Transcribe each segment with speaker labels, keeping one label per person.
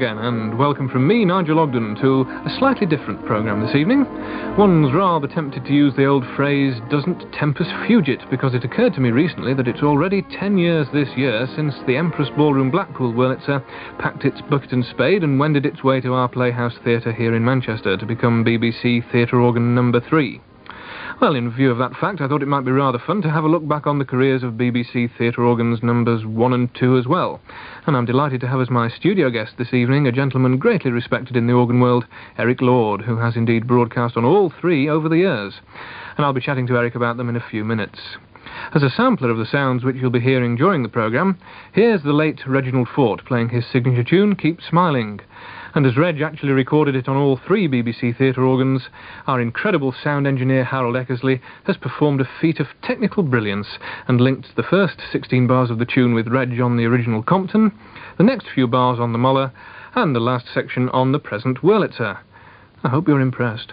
Speaker 1: again, and welcome from me, Nigel Ogden, to a slightly different programme this evening. One's rather tempted to use the old phrase, doesn't tempus fugit, because it occurred to me recently that it's already 10 years this year since the Empress Ballroom Blackpool Wurlitzer packed its bucket and spade and wended its way to our Playhouse Theatre here in Manchester to become BBC Theatre Organ number 3. Well, in view of that fact, I thought it might be rather fun to have a look back on the careers of BBC Theatre Organs numbers 1 and 2 as well. And I'm delighted to have as my studio guest this evening a gentleman greatly respected in the organ world, Eric Lord, who has indeed broadcast on all 3 over the years. And I'll be chatting to Eric about them in a few minutes. As a sampler of the sounds which you'll be hearing during the programme, here's the late Reginald Fort playing his signature tune, Keep Smiling. And as Reg actually recorded it on all 3 BBC Theatre Organs, our incredible sound engineer Harold Eckersley has performed a feat of technical brilliance and linked the first 16 bars of the tune with Reg on the original Compton, the next few bars on the Muller, and the last section on the present Wurlitzer. I hope you're impressed.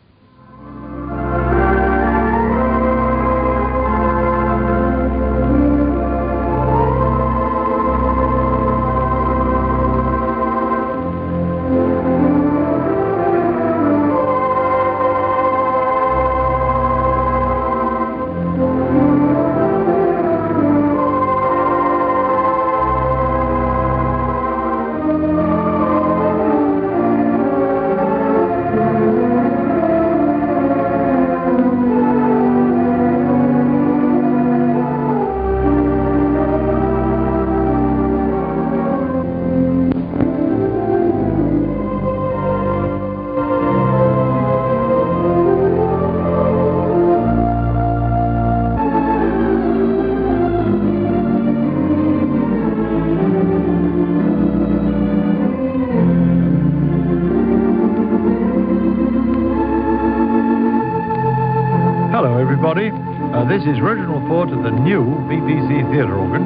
Speaker 2: This is Reginald Fort of the new BBC Theatre Organ.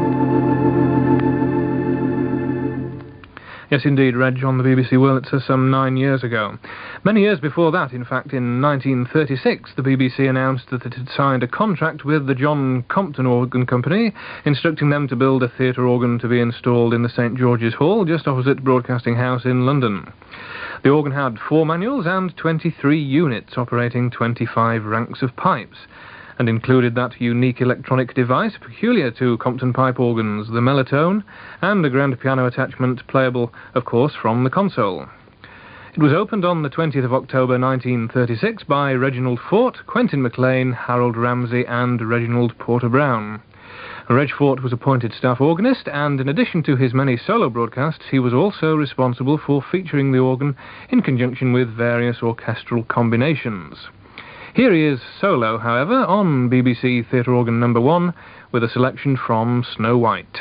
Speaker 1: Yes, indeed, Reg on the BBC Wurlitzer some 9 years ago. Many years before that, in fact, in 1936, the BBC announced that it had signed a contract with the John Compton Organ Company, instructing them to build a theatre organ to be installed in the St George's Hall, just opposite Broadcasting House in London. The organ had 4 manuals and 23 units, operating 25 ranks of pipes, and included that unique electronic device peculiar to Compton pipe organs, the Mellotone, and a grand piano attachment playable, of course, from the console. It was opened on the 20th of October 1936 by Reginald Fort, Quentin MacLean, Harold Ramsey and Reginald Porter Brown. Reg Fort was appointed staff organist, and in addition to his many solo broadcasts, he was also responsible for featuring the organ in conjunction with various orchestral combinations. Here he is solo, however, on BBC Theatre Organ number 1 with a selection from Snow White.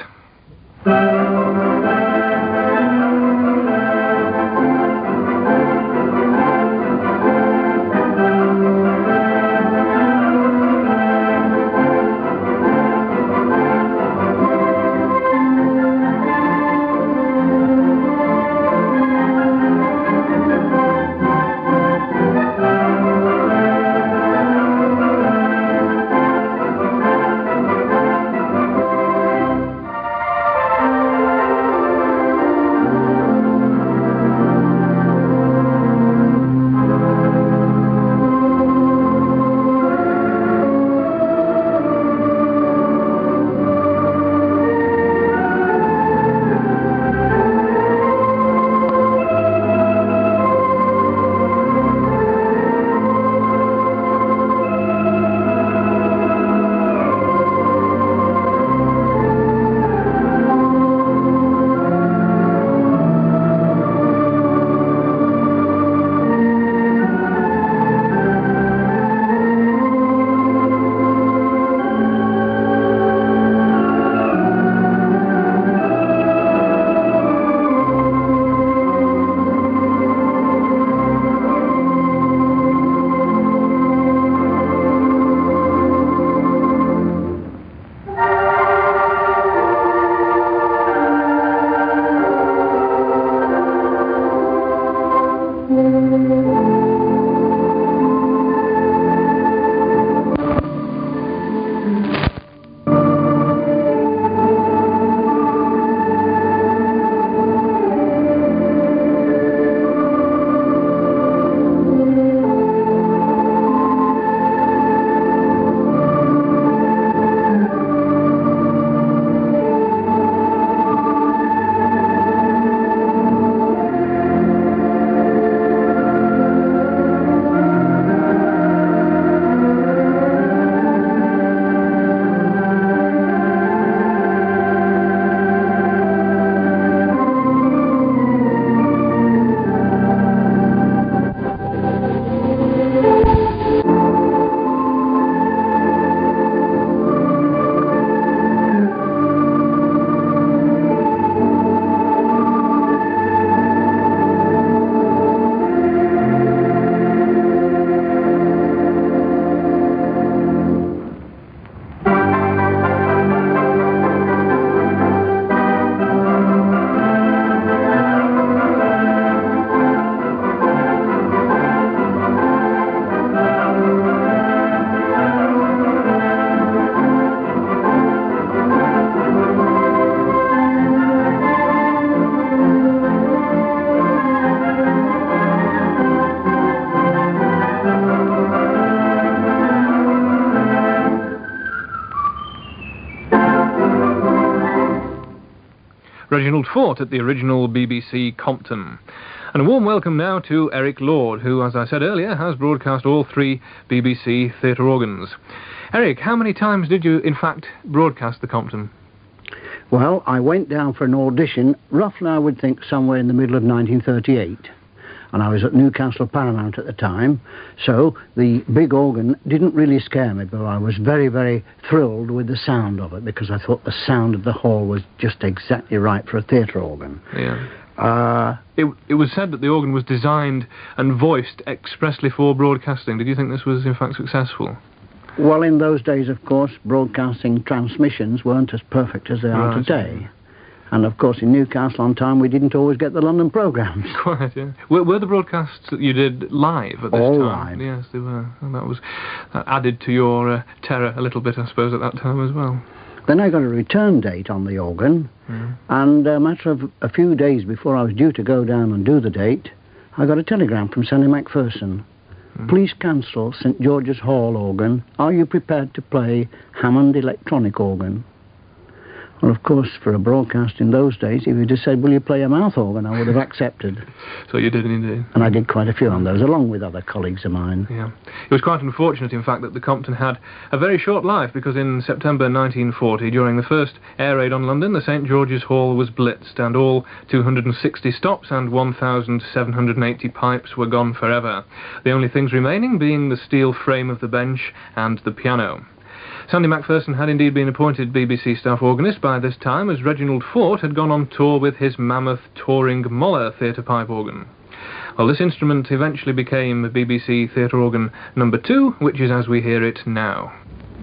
Speaker 1: Reginald Fort at the original BBC Compton. And a warm welcome now to Eric Lord, who, as I said earlier, has broadcast all 3 BBC theatre organs. Eric, how many times did you, in fact, broadcast the Compton?
Speaker 3: Well, I went down for an audition, roughly I would think somewhere in the middle of 1938. And I was at Newcastle Paramount at the time, so the big organ didn't really scare me, but I was very, very thrilled with the sound of it, because I thought the sound of the hall was just exactly right for a theatre organ.
Speaker 1: Yeah. It was said that the organ was designed and voiced expressly for broadcasting. Did you think this was, in fact, successful?
Speaker 3: Well, in those days, of course, broadcasting transmissions weren't as perfect as they are today. And, of course, in Newcastle on time, we didn't always get the London programmes.
Speaker 1: Quite, yeah. Were the broadcasts that you did live at this
Speaker 3: All
Speaker 1: time?
Speaker 3: live.
Speaker 1: Yes, they were. And that added to your terror a little bit, I suppose, at that time as well.
Speaker 3: Then I got a return date on the organ, and a matter of a few days before I was due to go down and do the date, I got a telegram from Sandy MacPherson. Please cancel St George's Hall organ. Are you prepared to play Hammond electronic organ? Well, of course, for a broadcast in those days, if you just said, will you play a mouth organ, I would have accepted.
Speaker 1: So you did indeed.
Speaker 3: And I did quite a few on those, along with other colleagues of mine.
Speaker 1: Yeah. It was quite unfortunate, in fact, that the Compton had a very short life, because in September 1940, during the first air raid on London, the St George's Hall was blitzed, and all 260 stops and 1,780 pipes were gone forever. The only things remaining being the steel frame of the bench and the piano. Sandy MacPherson had indeed been appointed BBC staff organist by this time, as Reginald Fort had gone on tour with his mammoth touring Moller theatre pipe organ. Well, this instrument eventually became BBC theatre organ number 2, which is as we hear it now.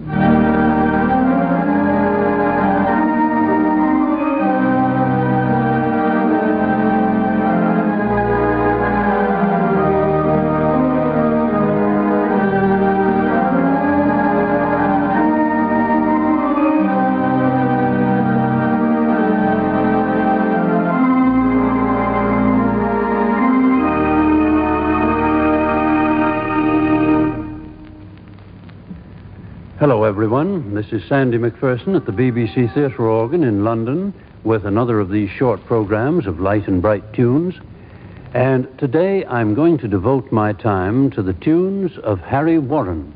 Speaker 4: Hello, everyone. This is Sandy MacPherson at the BBC Theatre Organ in London with another of these short programs of light and bright tunes. And today I'm going to devote my time to the tunes of Harry Warren.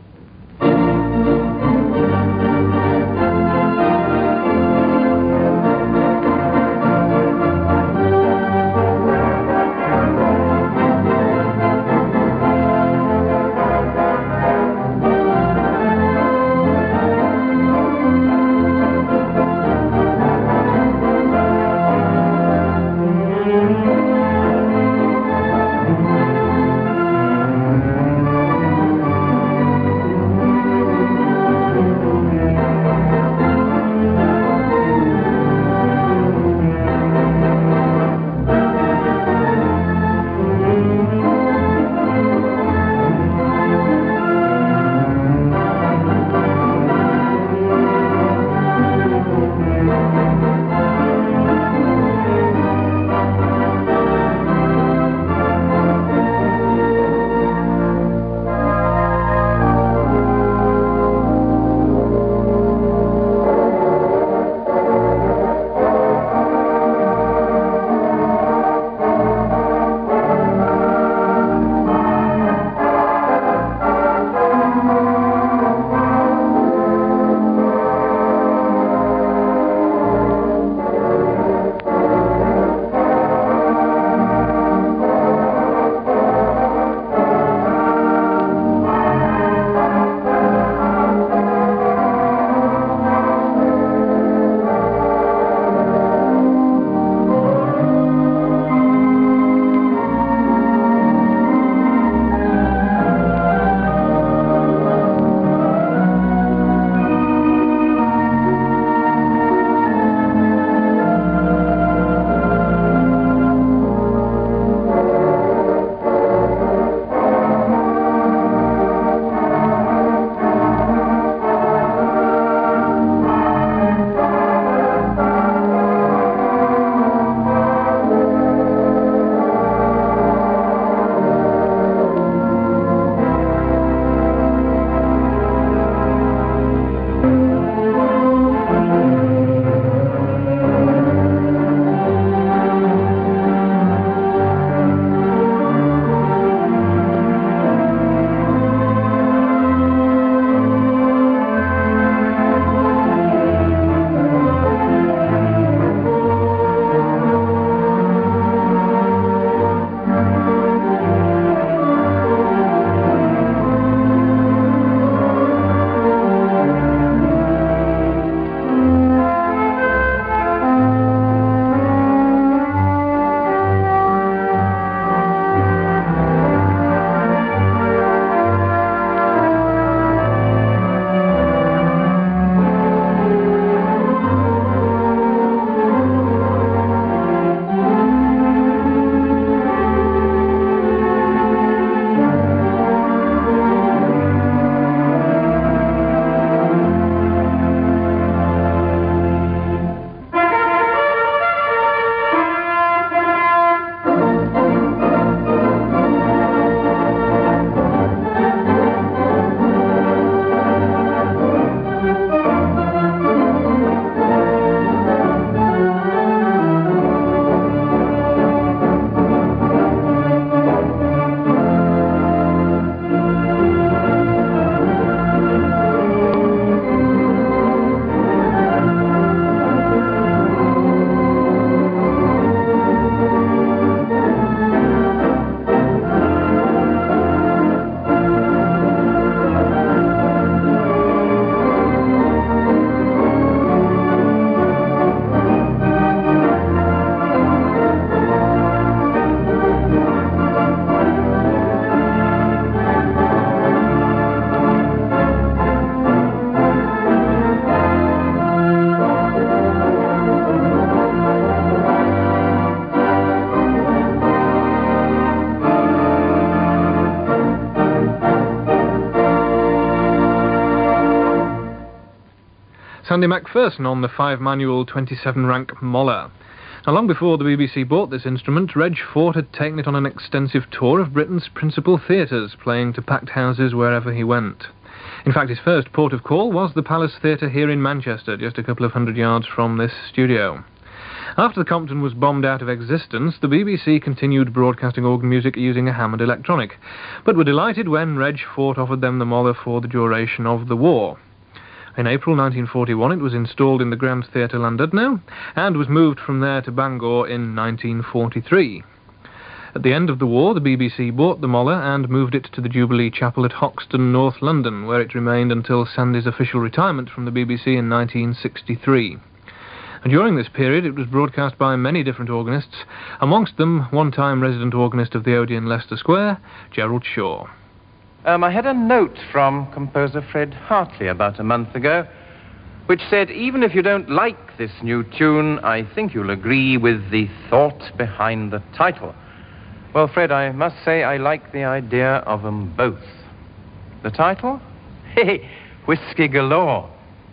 Speaker 1: Sandy MacPherson on the 5-manual 27-rank Moller. Now, long before the BBC bought this instrument, Reg Fort had taken it on an extensive tour of Britain's principal theatres, playing to packed houses wherever he went. In fact, his first port of call was the Palace Theatre here in Manchester, just a couple of hundred yards from this studio. After the Compton was bombed out of existence, the BBC continued broadcasting organ music using a Hammond electronic, but were delighted when Reg Fort offered them the Moller for the duration of the war. In April 1941 it was installed in the Grand Theatre Llandudno and was moved from there to Bangor in 1943. At the end of the war, the BBC bought the Moller and moved it to the Jubilee Chapel at Hoxton, North London, where it remained until Sandy's official retirement from the BBC in 1963. And during this period it was broadcast by many different organists, amongst them one-time resident organist of the Odeon, Leicester Square, Gerald Shaw.
Speaker 5: I had a note from composer Fred Hartley about a month ago, which said, even if you don't like this new tune, I think you'll agree with the thought behind the title. Well, Fred, I must say I like the idea of them both. The title? Hey, Whiskey Galore.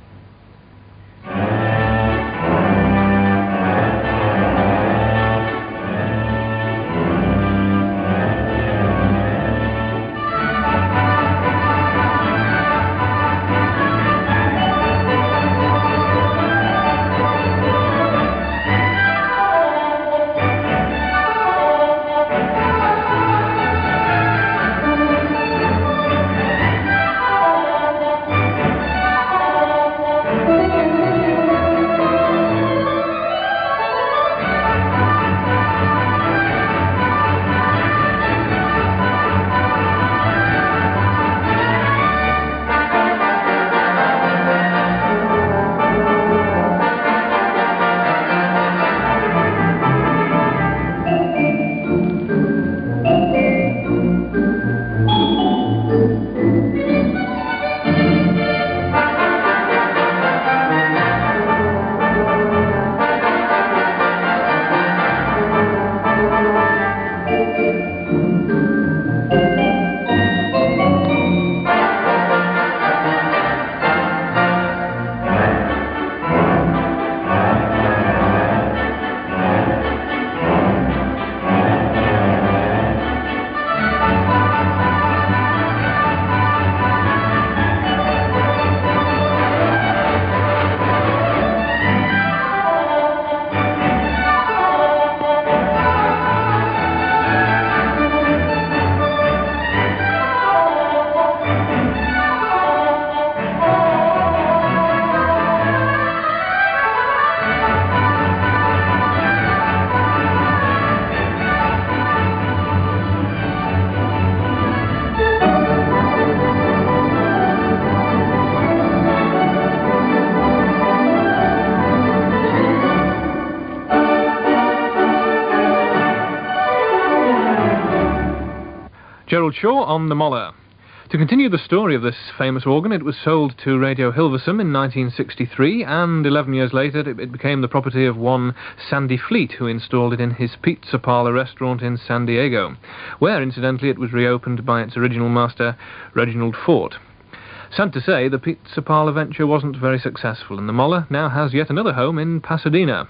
Speaker 1: Gerald Shaw on the Moller. To continue the story of this famous organ, it was sold to Radio Hilversum in 1963, and 11 years later it became the property of one Sandy Fleet, who installed it in his pizza parlour restaurant in San Diego, where, incidentally, it was reopened by its original master, Reginald Fort. Sad to say, the pizza parlour venture wasn't very successful, and the Moller now has yet another home in Pasadena.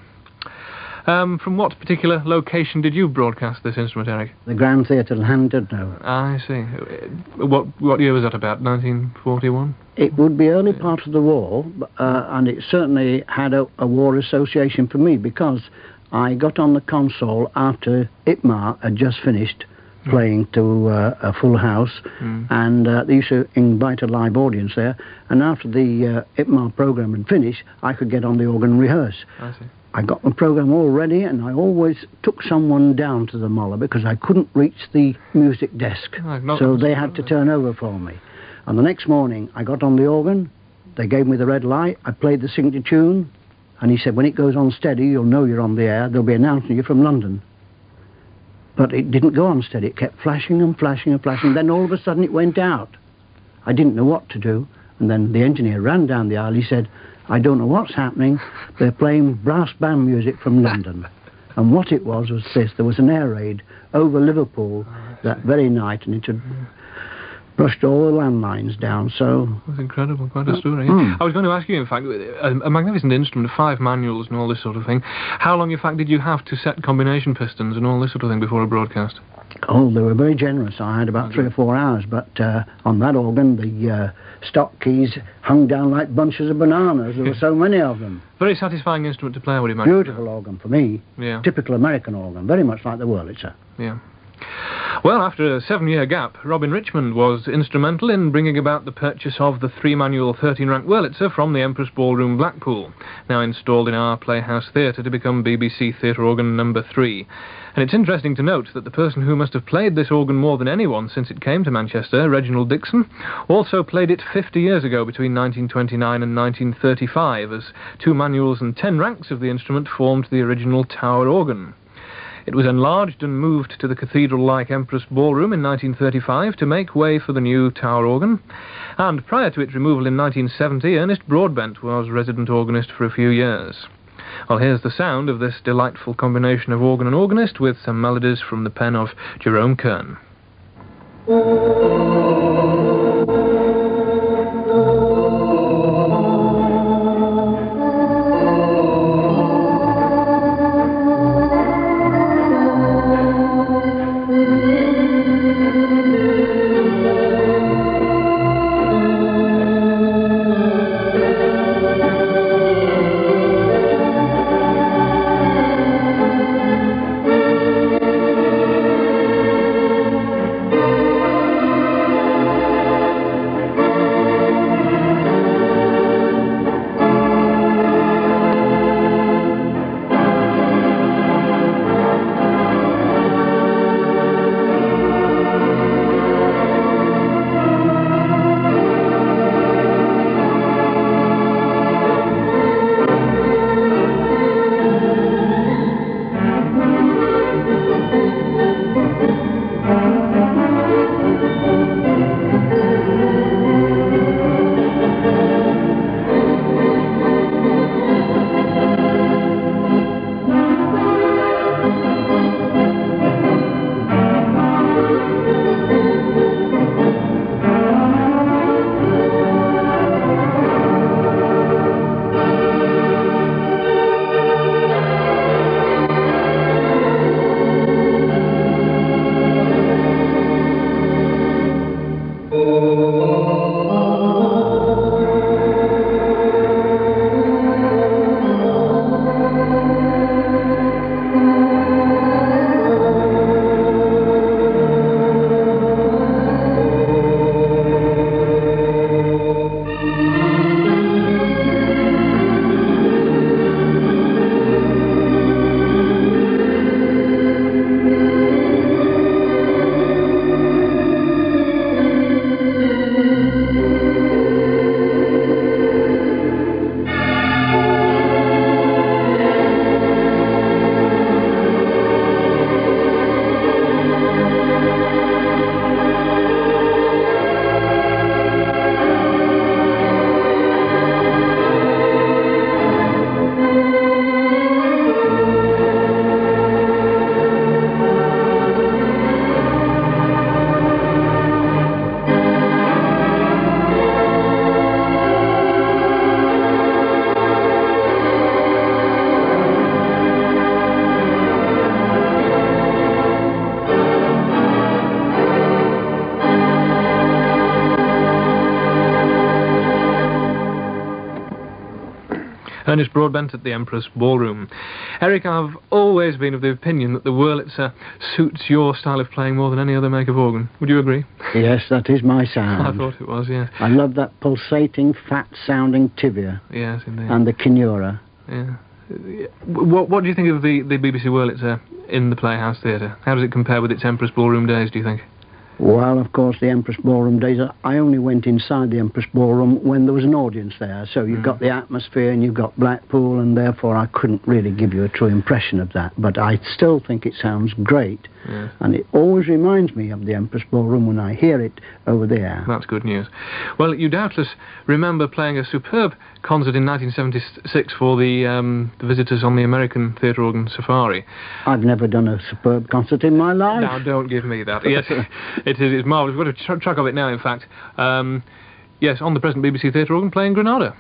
Speaker 1: From what particular location did you broadcast this instrument, Eric?
Speaker 3: The Grand Theatre Llandudno.
Speaker 1: I see. What year was that about? 1941?
Speaker 3: It would be early part of the war, and it certainly had a war association for me, because I got on the console after ITMA had just finished playing to a full house, and they used to invite a live audience there, and after the ITMA programme had finished, I could get on the organ and rehearse.
Speaker 1: I see.
Speaker 3: I got the programme all ready, and I always took someone down to the Moller because I couldn't reach the music desk, so they had to turn over for me. And the next morning, I got on the organ, they gave me the red light, I played the signature tune, and he said, when it goes on steady, you'll know you're on the air, they'll be announcing you from London. But it didn't go on steady, it kept flashing and flashing and flashing, then all of a sudden it went out. I didn't know what to do, and then the engineer ran down the aisle, he said, I don't know what's happening, they're playing brass band music from London. And what it was this, there was an air raid over Liverpool that very night, and it had brushed all the landlines down, so...
Speaker 1: That's incredible, quite a story. Yeah. I was going to ask you, in fact, a magnificent instrument, 5 manuals and all this sort of thing. How long, in fact, did you have to set combination pistons and all this sort of thing before a broadcast?
Speaker 3: Oh, they were very generous. I had about 3 or 4 hours, but on that organ, the stock keys hung down like bunches of bananas. There were so many of them.
Speaker 1: Very satisfying instrument to play, I would imagine.
Speaker 3: Beautiful organ for me.
Speaker 1: Yeah.
Speaker 3: Typical American organ, very much like the Wurlitzer.
Speaker 1: Yeah. Well, after a 7-year gap, Robin Richmond was instrumental in bringing about the purchase of the 3-manual 13-rank Wurlitzer from the Empress Ballroom, Blackpool, now installed in our Playhouse Theatre to become BBC Theatre Organ No. 3. And it's interesting to note that the person who must have played this organ more than anyone since it came to Manchester, Reginald Dixon, also played it 50 years ago between 1929 and 1935, as 2 manuals and 10 ranks of the instrument formed the original tower organ. It was enlarged and moved to the cathedral-like Empress Ballroom in 1935 to make way for the new tower organ, and prior to its removal in 1970, Ernest Broadbent was resident organist for a few years. Well, here's the sound of this delightful combination of organ and organist with some melodies from the pen of Jerome Kern. Ernest Broadbent at the Empress Ballroom. Eric, I've always been of the opinion that the Wurlitzer suits your style of playing more than any other make of organ. Would you agree?
Speaker 3: Yes, that is my sound.
Speaker 1: I thought it was, yes.
Speaker 3: I love that pulsating, fat-sounding tibia.
Speaker 1: Yes, indeed.
Speaker 3: And the Kinura.
Speaker 1: Yeah. What do you think of the BBC Wurlitzer in the Playhouse Theatre? How does it compare with its Empress Ballroom days, do you think?
Speaker 3: Well, of course, the Empress Ballroom days, I only went inside the Empress Ballroom when there was an audience there. So you've got the atmosphere and you've got Blackpool, and therefore I couldn't really give you a true impression of that. But I still think it sounds great. Yes. And it always reminds me of the Empress Ballroom when I hear it over there.
Speaker 1: That's good news. Well, you doubtless remember playing a superb concert in 1976 for the visitors on the American Theatre Organ Safari.
Speaker 3: I've never done a superb concert in my life.
Speaker 1: Now, don't give me that. Yes, It is, it's marvellous. We've got a track of it now, in fact. Yes, on the present BBC Theatre organ, playing Granada.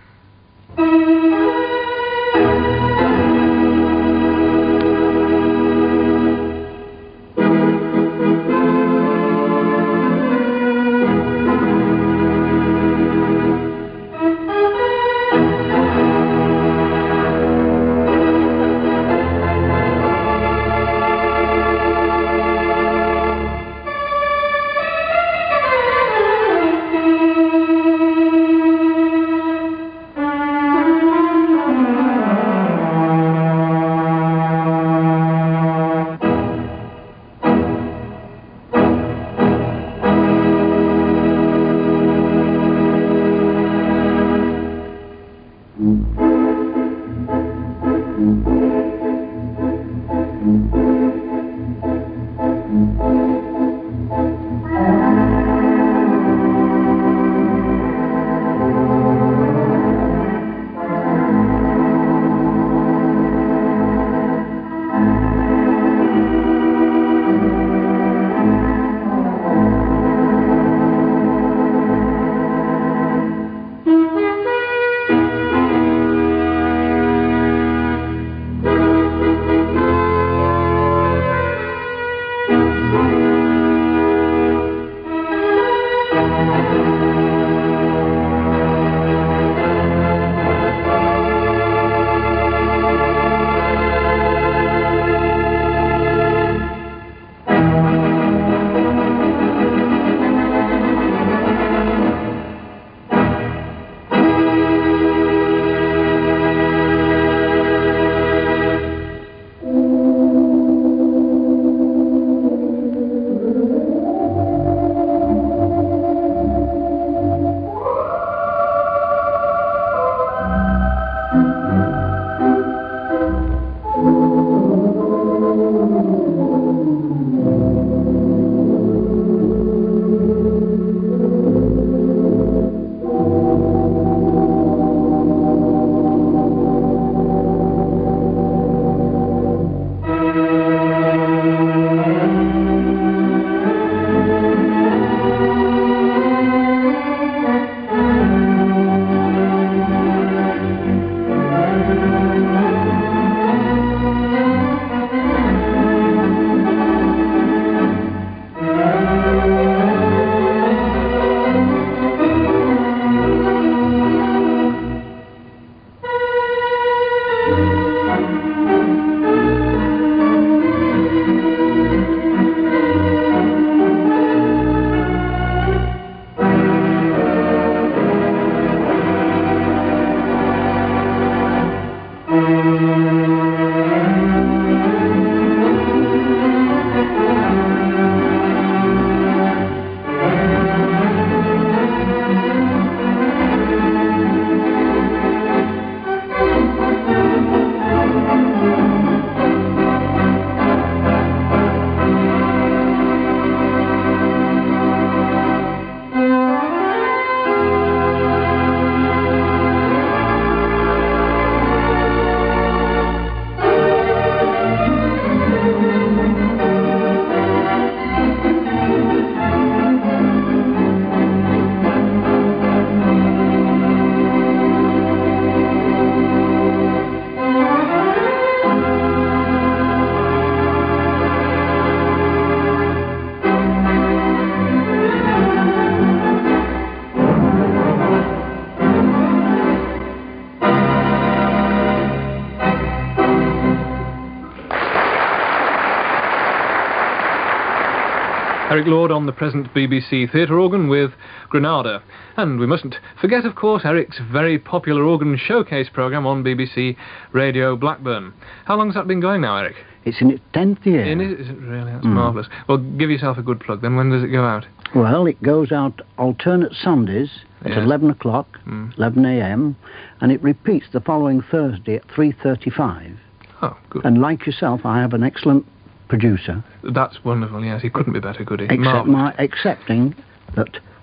Speaker 1: Eric Lord on the present BBC Theatre organ with Granada. And we mustn't forget, of course, Eric's very popular organ showcase programme on BBC Radio Blackburn. How long has that been going now, Eric?
Speaker 3: It's in its 10th year.
Speaker 1: Is it really? That's marvellous. Well, give yourself a good plug then. When does it go out?
Speaker 3: Well, it goes out alternate Sundays at 11 o'clock, 11 a.m, and it repeats the following Thursday at 3:35.
Speaker 1: Oh, good.
Speaker 3: And like yourself, I have an excellent producer.
Speaker 1: That's wonderful, yes. He couldn't be better, could he?
Speaker 3: Excepting that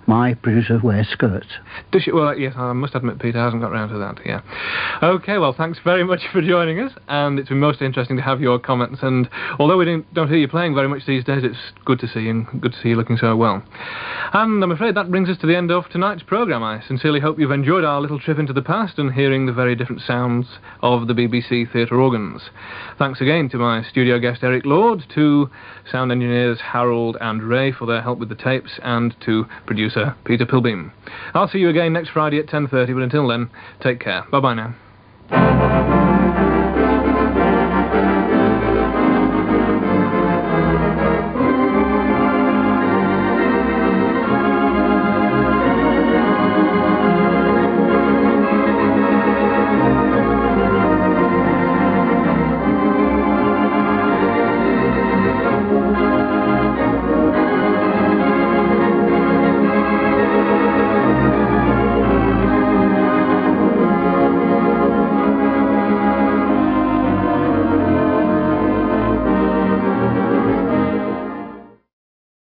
Speaker 3: my producer wears skirts.
Speaker 1: Does she? Well, yes, I must admit Peter hasn't got round to that, yeah. OK, well, thanks very much for joining us, and it's been most interesting to have your comments, and although we don't hear you playing very much these days, it's good to see you, and good to see you looking so well. And I'm afraid that brings us to the end of tonight's programme. I sincerely hope you've enjoyed our little trip into the past and hearing the very different sounds of the BBC theatre organs. Thanks again to my studio guest Eric Lord, to sound engineers Harold and Ray for their help with the tapes, and to producer Peter Pilbeam. I'll see you again next Friday at 10:30, but until then, take care. Bye-bye now.